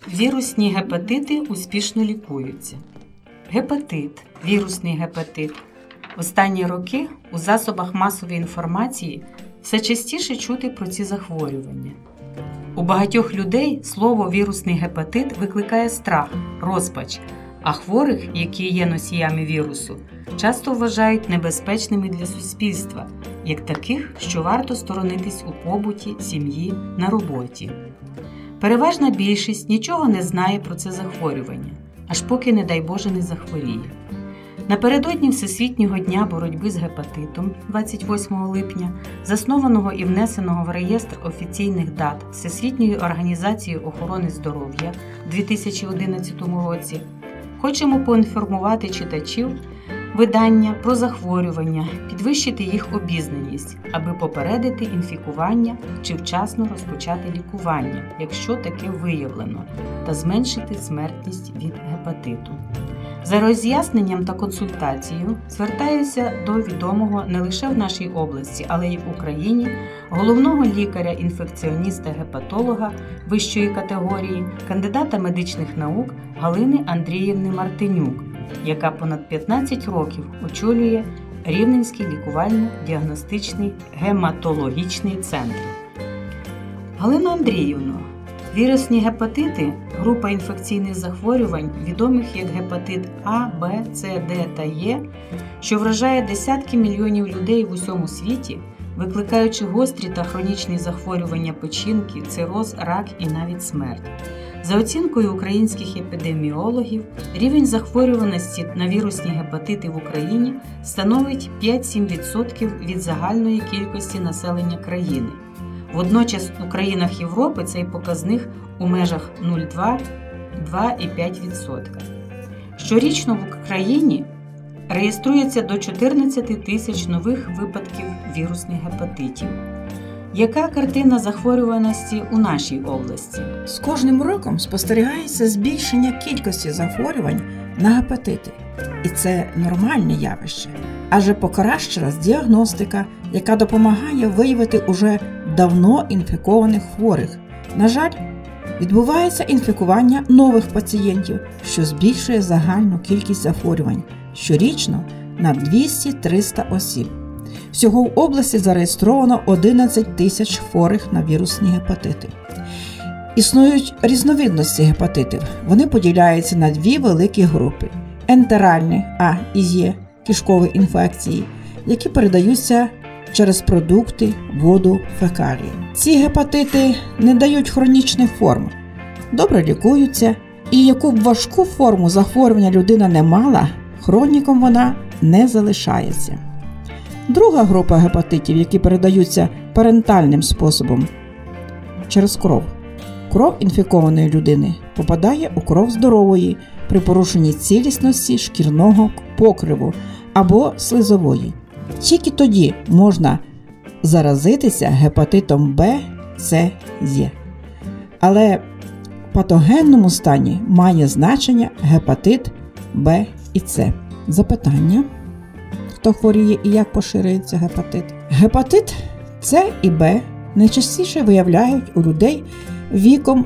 Вірусні гепатити успішно лікуються. Гепатит, вірусний гепатит. Останні роки у засобах масової інформації все частіше чути про ці захворювання. У багатьох людей слово «вірусний гепатит» викликає страх, розпач, а хворих, які є носіями вірусу, часто вважають небезпечними для суспільства, як таких, що варто сторонитись у побуті, сім'ї, на роботі. Переважна більшість нічого не знає про це захворювання, аж поки, не дай Боже, не захворіє. Напередодні Всесвітнього дня боротьби з гепатитом 28 липня, заснованого і внесеного в реєстр офіційних дат Всесвітньої організації охорони здоров'я у 2011 році, хочемо поінформувати читачів видання про захворювання, підвищити їх обізнаність, аби попередити інфікування чи вчасно розпочати лікування, якщо таке виявлено, та зменшити смертність від гепатиту. За роз'ясненням та консультацією звертаюся до відомого не лише в нашій області, але й в Україні головного лікаря-інфекціоніста-гепатолога вищої категорії, кандидата медичних наук Галини Андріївни Мартинюк, яка понад 15 років очолює Рівненський лікувально-діагностичний гематологічний центр. Галино Андріївно, вірусні гепатити – група інфекційних захворювань, відомих як гепатит А, Б, С, Д та Е, що вражає десятки мільйонів людей в усьому світі, викликаючи гострі та хронічні захворювання печінки, цироз, рак і навіть смерть. За оцінкою українських епідеміологів, рівень захворюваності на вірусні гепатити в Україні становить 5-7% від загальної кількості населення країни. Водночас у країнах Європи цей показник у межах 0,2-2,5%. Щорічно в Україні реєструється до 14 тисяч нових випадків вірусних гепатитів. Яка картина захворюваності у нашій області? З кожним роком спостерігається збільшення кількості захворювань на гепатити. І це нормальне явище, адже покращилась діагностика, яка допомагає виявити уже давно інфікованих хворих. На жаль, відбувається інфікування нових пацієнтів, що збільшує загальну кількість захворювань щорічно на 200-300 осіб. Всього в області зареєстровано 11 тисяч хворих на вірусні гепатити. Існують різновидності гепатитів. Вони поділяються на дві великі групи – ентеральні А і Е кишкові інфекції, які передаються через продукти, воду, фекалії. Ці гепатити не дають хронічних форм, добре лікуються, і яку б важку форму захворювання людина не мала, хроніком вона не залишається. Друга група гепатитів, які передаються парентальним способом через кров. Кров інфікованої людини попадає у кров здорової при порушенні цілісності шкірного покриву або слизової. Тільки тоді можна заразитися гепатитом Б, С, Е. Але в патогенному стані має значення гепатит Б і С. Запитання: хто хворіє і як поширюється гепатит? Гепатит С і Б найчастіше виявляють у людей віком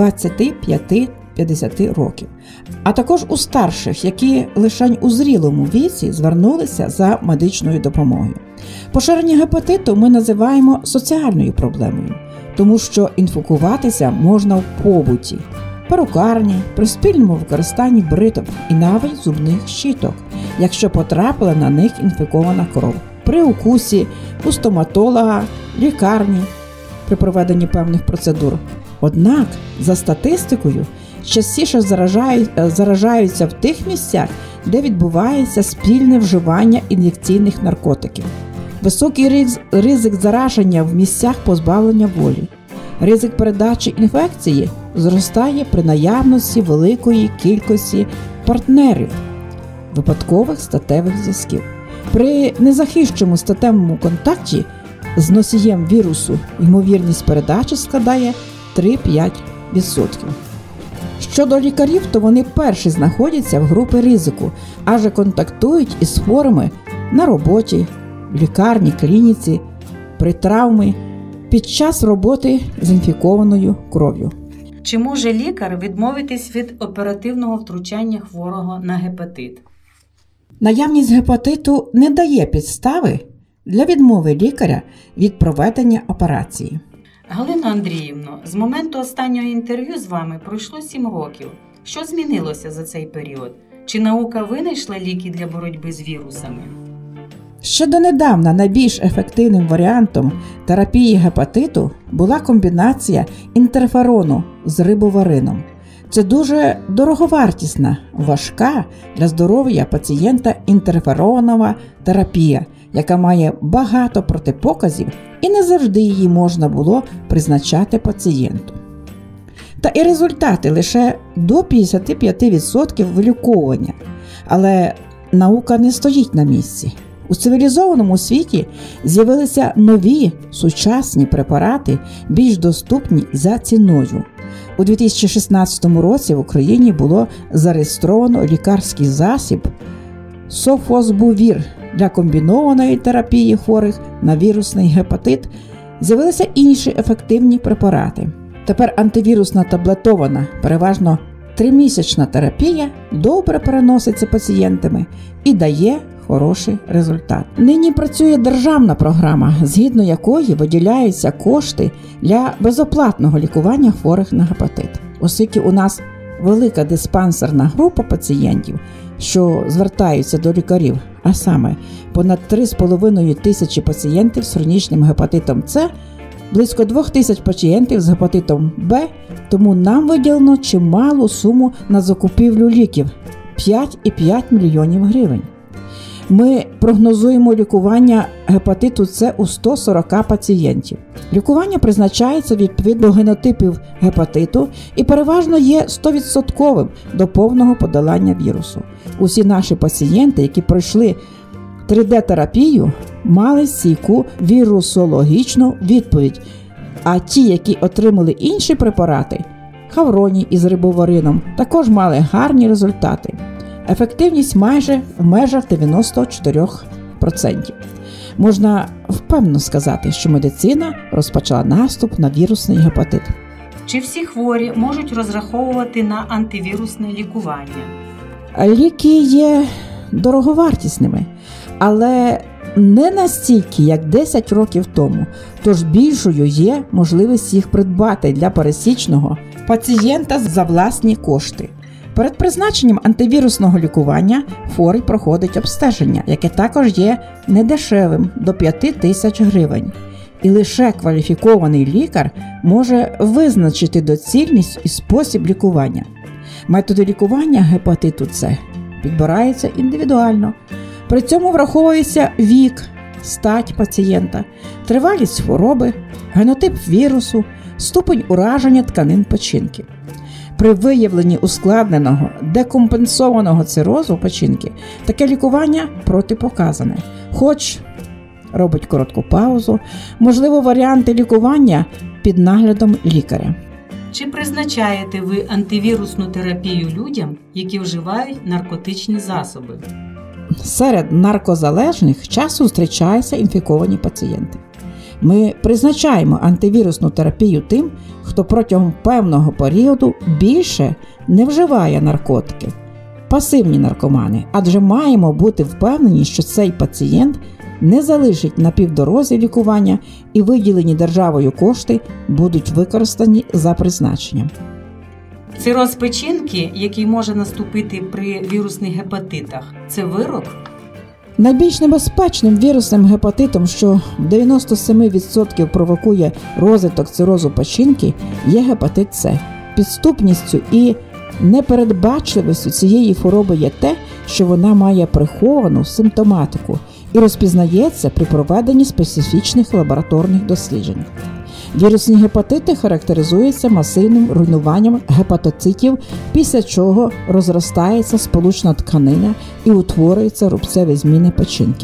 25-50 років, а також у старших, які лише у зрілому віці звернулися за медичною допомогою. Поширення гепатиту ми називаємо соціальною проблемою, тому що інфікуватися можна в побуті, перукарні, при спільному використанні бритв і навіть зубних щіток, якщо потрапила на них інфікована кров, при укусі, у стоматолога, лікарні, при проведенні певних процедур. Однак, за статистикою, частіше заражаються в тих місцях, де відбувається спільне вживання ін'єкційних наркотиків. Високий ризик зараження в місцях позбавлення волі. Ризик передачі інфекції зростає при наявності великої кількості партнерів, випадкових статевих зв'язків. При незахищеному статевому контакті з носієм вірусу ймовірність передачі складає 3-5%. Щодо лікарів, то вони перші знаходяться в групі ризику, адже контактують із хворими на роботі, в лікарні, клініці, при травмі, під час роботи з інфікованою кров'ю. Чи може лікар відмовитись від оперативного втручання хворого на гепатит? Наявність гепатиту не дає підстави для відмови лікаря від проведення операції. Галино Андріївно, з моменту останнього інтерв'ю з вами пройшло 7 років. Що змінилося за цей період? Чи наука винайшла ліки для боротьби з вірусами? Ще донедавна найбільш ефективним варіантом терапії гепатиту була комбінація інтерферону з рибоварином. Це дуже дороговартісна, важка для здоров'я пацієнта інтерферонова терапія, яка має багато протипоказів і не завжди її можна було призначати пацієнту. Та і результати лише до 55% виліковування. Але наука не стоїть на місці. У цивілізованому світі з'явилися нові сучасні препарати, більш доступні за ціною. У 2016 році в Україні було зареєстровано лікарський засіб софосбувір для комбінованої терапії хворих на вірусний гепатит. З'явилися інші ефективні препарати. Тепер антивірусна таблетована, переважно 3-місячна терапія добре переноситься пацієнтами і дає хороший результат. Нині працює державна програма, згідно якої виділяються кошти для безоплатного лікування хворих на гепатит. Оскільки у нас велика диспансерна група пацієнтів, що звертаються до лікарів, а саме понад 3,5 тисячі пацієнтів з хронічним гепатитом С, близько 2000 пацієнтів з гепатитом Б, тому нам виділено чималу суму на закупівлю ліків – 5,5 мільйонів гривень. Ми прогнозуємо лікування гепатиту С у 140 пацієнтів. Лікування призначається відповідно до генотипів гепатиту і переважно є 100% до повного подолання вірусу. Усі наші пацієнти, які пройшли 3D-терапію, мали стійку вірусологічну відповідь, а ті, які отримали інші препарати, хавроній із рибоварином, також мали гарні результати. Ефективність майже в межах 94%. Можна впевнено сказати, що медицина розпочала наступ на вірусний гепатит. Чи всі хворі можуть розраховувати на антивірусне лікування? Ліки є дороговартісними, але не настільки, як 10 років тому, тож більшою є можливість їх придбати для пересічного пацієнта за власні кошти. Перед призначенням антивірусного лікування хворий проходить обстеження, яке також є недешевим – до 5000 гривень. І лише кваліфікований лікар може визначити доцільність і спосіб лікування. Методи лікування гепатиту С підбираються індивідуально. При цьому враховується вік, стать пацієнта, тривалість хвороби, генотип вірусу, ступень ураження тканин печінки. При виявленні ускладненого, декомпенсованого цирозу печінки таке лікування протипоказане. Хоч робить коротку паузу, можливо, варіанти лікування під наглядом лікаря. Чи призначаєте ви антивірусну терапію людям, які вживають наркотичні засоби? Серед наркозалежних часто зустрічаються інфіковані пацієнти. Ми призначаємо антивірусну терапію тим, хто протягом певного періоду більше не вживає наркотики. Пасивні наркомани, адже маємо бути впевнені, що цей пацієнт не залишить на півдорозі лікування і виділені державою кошти будуть використані за призначенням. Цироз печінки, який може наступити при вірусних гепатитах, це вирок? Найбільш небезпечним вірусним гепатитом, що в 97% провокує розвиток цирозу печінки, є гепатит С. Підступністю і непередбачливістю цієї хвороби є те, що вона має приховану симптоматику і розпізнається при проведенні специфічних лабораторних досліджень. Вірусні гепатити характеризуються масивним руйнуванням гепатоцитів, після чого розростається сполучна тканина і утворюються рубцеві зміни печінки.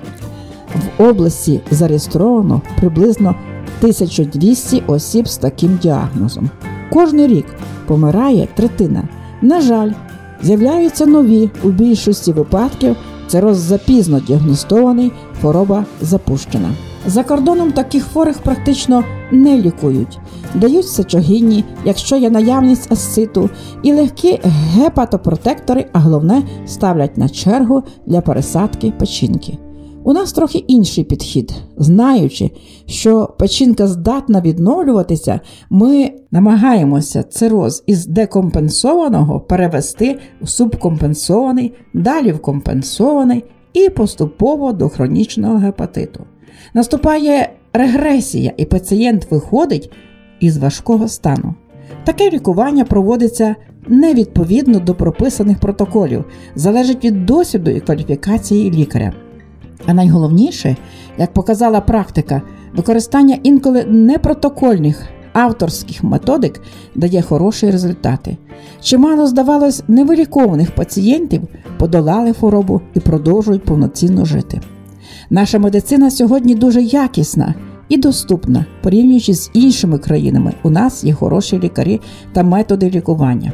В області зареєстровано приблизно 1200 осіб з таким діагнозом. Кожний рік помирає третина. На жаль, з'являються нові, у більшості випадків цироз запізно діагностований, хвороба запущена. За кордоном таких хворих практично не лікують. Дають сечогінні, якщо є наявність асциту, і легкі гепатопротектори, а головне ставлять на чергу для пересадки печінки. У нас трохи інший підхід. Знаючи, що печінка здатна відновлюватися, ми намагаємося цироз із декомпенсованого перевести в субкомпенсований, далі в компенсований і поступово до хронічного гепатиту. Наступає регресія, і пацієнт виходить із важкого стану. Таке лікування проводиться невідповідно до прописаних протоколів, залежить від досвіду і кваліфікації лікаря. А найголовніше, як показала практика, використання інколи непротокольних авторських методик дає хороші результати. Чимало, здавалось, невилікованих пацієнтів подолали хворобу і продовжують повноцінно жити. Наша медицина сьогодні дуже якісна і доступна, порівнюючи з іншими країнами. У нас є хороші лікарі та методи лікування.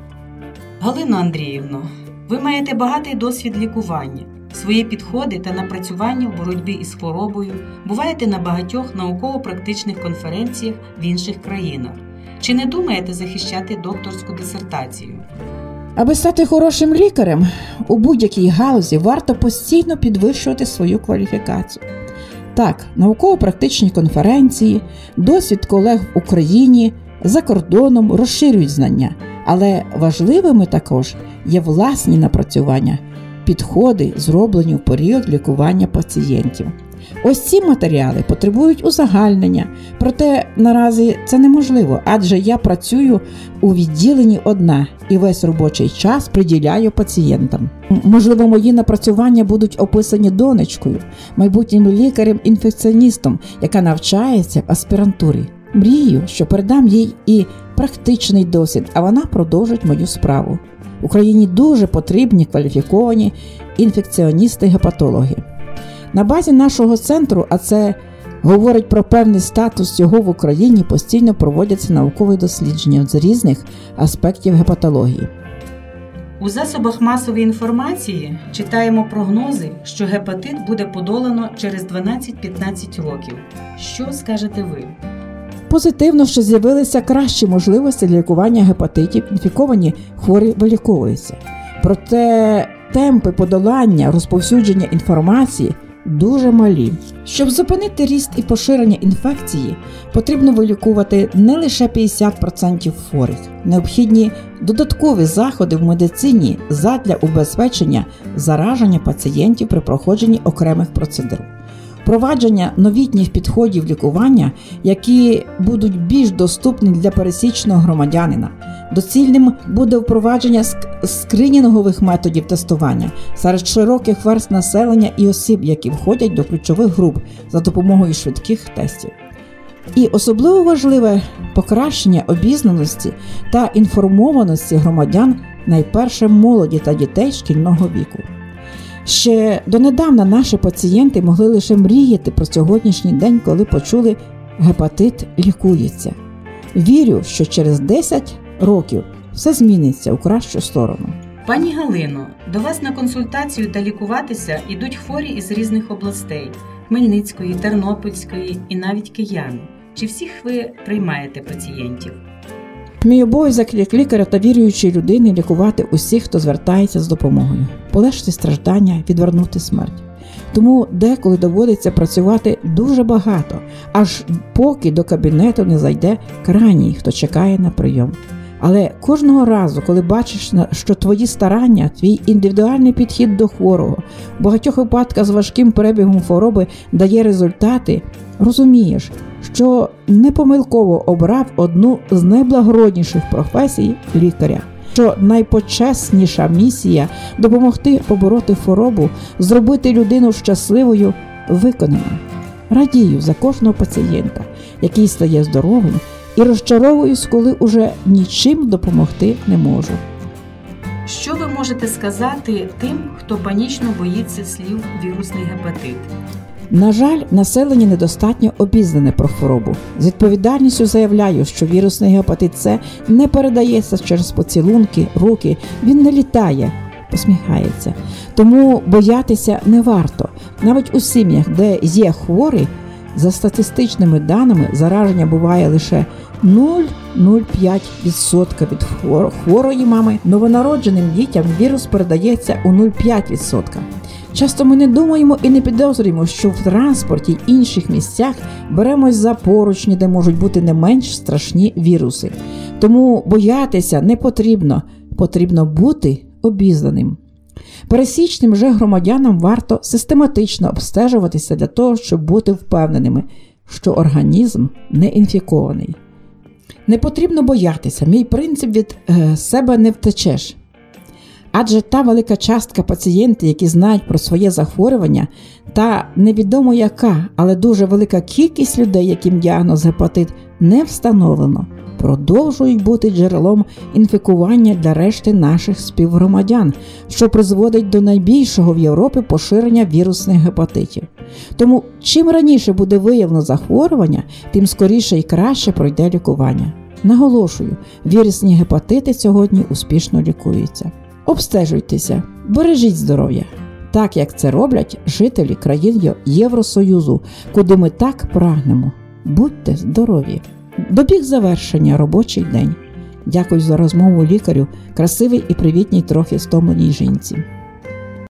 Галино Андріївно, ви маєте багатий досвід лікування. Свої підходи та напрацювання в боротьбі із хворобою буваєте на багатьох науково-практичних конференціях в інших країнах. Чи не думаєте захищати докторську дисертацію? Аби стати хорошим лікарем, у будь-якій галузі варто постійно підвищувати свою кваліфікацію. Так, науково-практичні конференції, досвід колег в Україні, за кордоном розширюють знання, але важливими також є власні напрацювання, підходи, зроблені в період лікування пацієнтів. Ось ці матеріали потребують узагальнення, проте наразі це неможливо, адже я працюю у відділенні одна і весь робочий час приділяю пацієнтам. Можливо, мої напрацювання будуть описані донечкою, майбутнім лікарем-інфекціоністом, яка навчається в аспірантурі. Мрію, що передам їй і практичний досвід, а вона продовжить мою справу. В Україні дуже потрібні кваліфіковані інфекціоністи-гепатологи. На базі нашого центру, а це говорить про певний статус його в Україні, постійно проводяться наукові дослідження з різних аспектів гепатології. У засобах масової інформації читаємо прогнози, що гепатит буде подолано через 12-15 років. Що скажете ви? Позитивно, що з'явилися кращі можливості для лікування гепатитів, інфіковані хворі виліковуються. Проте темпи подолання, розповсюдження інформації дуже малі. Щоб зупинити ріст і поширення інфекції, потрібно вилікувати не лише 50% хворих. Необхідні додаткові заходи в медицині задля убезпечення зараження пацієнтів при проходженні окремих процедур. Впровадження новітніх підходів лікування, які будуть більш доступні для пересічного громадянина. Доцільним буде впровадження скринінгових методів тестування серед широких верств населення і осіб, які входять до ключових груп за допомогою швидких тестів. І особливо важливе покращення обізнаності та інформованості громадян, найперше молоді та дітей шкільного віку. Ще донедавна наші пацієнти могли лише мріяти про сьогоднішній день, коли почули «гепатит лікується». Вірю, що через 10 років все зміниться у кращу сторону. Пані Галино, до вас на консультацію та лікуватися йдуть хворі із різних областей – Хмельницької, Тернопільської і навіть кияни. Чи всіх ви приймаєте пацієнтів? Мій обов'язок як лікаря та віруючої людини лікувати усіх, хто звертається з допомогою, полегшити страждання, відвернути смерть. Тому деколи доводиться працювати дуже багато, аж поки до кабінету не зайде крайній, хто чекає на прийом. Але кожного разу, коли бачиш, що твої старання, твій індивідуальний підхід до хворого, в багатьох випадках з важким перебігом хвороби дає результати, розумієш, що непомилково обрав одну з найблагородніших професій лікаря, що найпочесніша місія – допомогти побороти хворобу, зробити людину щасливою, виконана. Радію за кожного пацієнта, який стає здоровим, і розчаровуюсь, коли уже нічим допомогти не можу. Що ви можете сказати тим, хто панічно боїться слів «вірусний гепатит»? На жаль, населення недостатньо обізнане про хворобу. З відповідальністю заявляю, що вірусний гепатит С не передається через поцілунки, руки, він не літає, посміхається. Тому боятися не варто. Навіть у сім'ях, де є хворий, За статистичними даними, зараження буває лише 0,05% від хворої мами. Новонародженим дітям вірус передається у 0,5%. Часто ми не думаємо і не підозрюємо, що в транспорті й інших місцях беремось за поручні, де можуть бути не менш страшні віруси. Тому боятися не потрібно, потрібно бути обізнаним. Пересічним же громадянам варто систематично обстежуватися для того, щоб бути впевненими, що організм не інфікований. Не потрібно боятися, мій принцип від себе не втечеш. Адже та велика частка пацієнтів, які знають про своє захворювання, та невідомо яка, але дуже велика кількість людей, яким діагноз гепатит не встановлено, продовжують бути джерелом інфікування для решти наших співгромадян, що призводить до найбільшого в Європі поширення вірусних гепатитів. Тому чим раніше буде виявлено захворювання, тим скоріше і краще пройде лікування. Наголошую, вірусні гепатити сьогодні успішно лікуються. Обстежуйтеся, бережіть здоров'я, так як це роблять жителі країн Євросоюзу, куди ми так прагнемо. Будьте здорові! Добіг завершення робочий день. Дякую за розмову лікарю, красивій і привітній трохи стомленій жінці.